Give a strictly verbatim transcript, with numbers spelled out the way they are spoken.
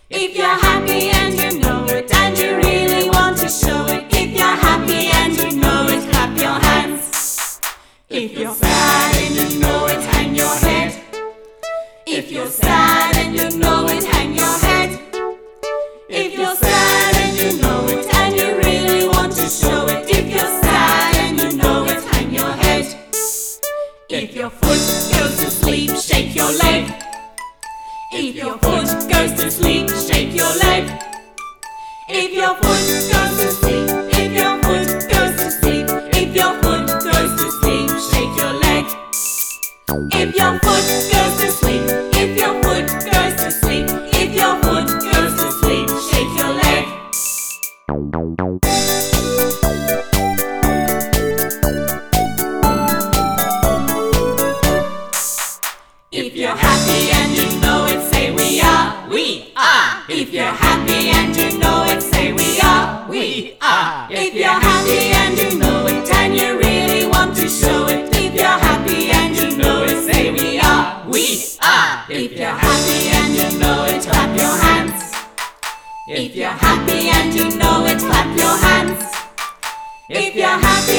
If you're happy and you know it, and you really want to show it. If you're happy and you know it, clap your hands. If you're sad and you know it, hang your head. If you're sad and you know it, hang your head. If you're sad and you know it, and you really want to show it. If you're sad and you know it, hang your head. If your foot goes to sleep, shake your leg. If your foot goes to sleep, shake your leg. If your foot goes to sleep, if your foot goes to sleep, if your foot goes to sleep, shake your leg. If your foot goes to sleep, if your foot goes to sleep, if your foot goes to sleep, shake your leg. If you're happy and you know it, say we are, we are. If you're happy and you know it, say we are, we are. If you're happy and you know it, and you really want to show it. If you're happy and you know it, say we are, we are. If you're happy and you know it, clap your hands. If you're happy and you know it, clap your hands. If you're happy